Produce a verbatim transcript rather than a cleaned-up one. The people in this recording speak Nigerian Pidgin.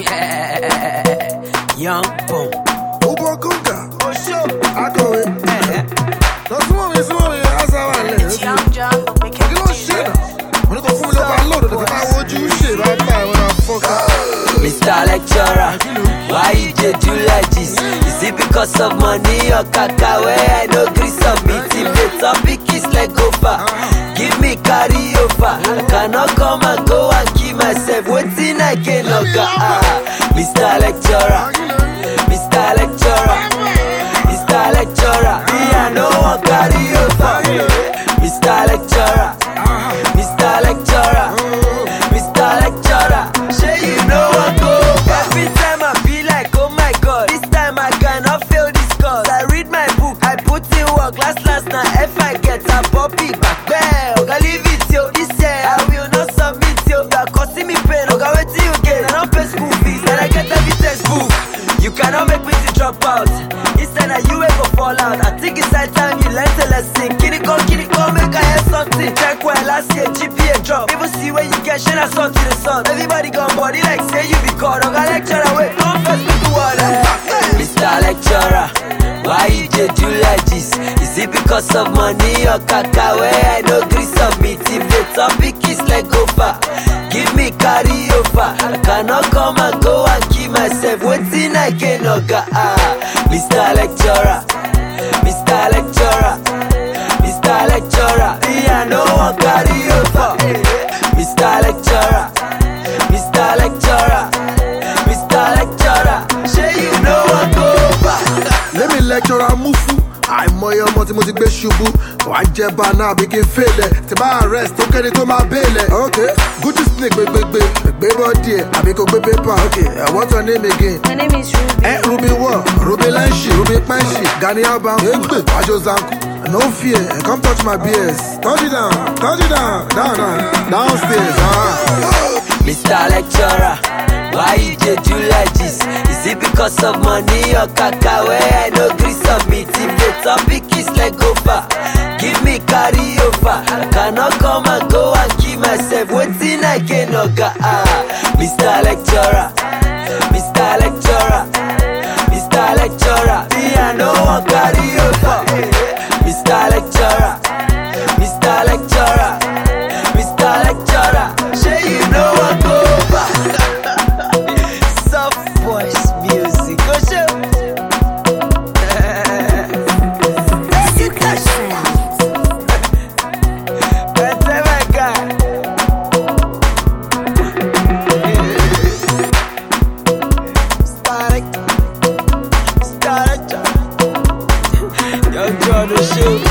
Young boom. Ubo Kunga. Oh, sure. I go it. Don't smoke me, smoke me. That's how I live. It's Young John, but we can't You don't shit up. When you go fool me up, I load it. If I want you shit, I buy when I fuck up. Mister Lecturer, why you dey do like this? Is it because of money or kaka where I no gree submit? If the topic is like over, give me carry over. I cannot come and go and kill myself. Waiting I can look ah. Mister Lecturer, Mister Lecturer, Mister Lecturer, me I no want carry over. Mister Lecturer, Mister Lecturer, Mister Lecturer, say you know what go. Every time I be like, oh my God, this time I cannot fail this cause. I read my book, I put in work, last last now if I get a puppy back there, okay, leave it yo. This year I will not submit yo. You are causing me pain, okay, wait till you get. I don't pay school fees, and I get every textbook. You cannot make me to drop out. Instead of you will go fall out. I think it's high time you learn to lesson. Kitty go, kitty go, make I hear something. Check where last year G P A drop. People see where you get shit, I saw to the sun. Everybody gone body like say you be caught. Okay, lecturer, wait, don't first me to water. Mister Lecturer, why you dey do like this? Is it because of money or kaka where I no gree submit? If the topic is like over, give me carry over. I cannot come and go and kill myself. Waiting I can oga ah. Mister Lecturer, Mister Lecturer, Mister Lecturer, me I no want carry over. Mister Lecturer, Mister Lecturer, Mister Lecturer, say you know what go over. Let me lecture and move. àìmọye ọmọ tí mo ti gbé ṣubú wàá jẹ bàánà àbí kí n fèlè tí bá arrest tó kẹ́ni tó máa bèèlè. ok Gucci snake gbégbégbé gbé bọ́ọ̀dì ẹ̀ àbí kò gbé pépà. ok what's your name again? My name is Ruby. ẹ Ruby wọ Ruby lẹ́ńṣì Ruby pẹ́ńṣì Gani Alban égbè wájú zanku. No fear, come touch my B S. Touch it down, touch it down, down, down, downstairs. Uh. Mister Lecturer, why you dey do like this? Is it because of money or kaka where I no gree submit? If the topic is like over, give me carry over. I cannot come and go and kill myself. Waiting I can oga ah. Mister Lecturer, Mister Lecturer, Mister Lecturer, me I no want carry over. Mister Lecturer, Mister Lecturer, Mister Lecturer, say you know what go over. Soft voice music, go show. Get that shit. That's my guy. Start it, start it, Young John the show.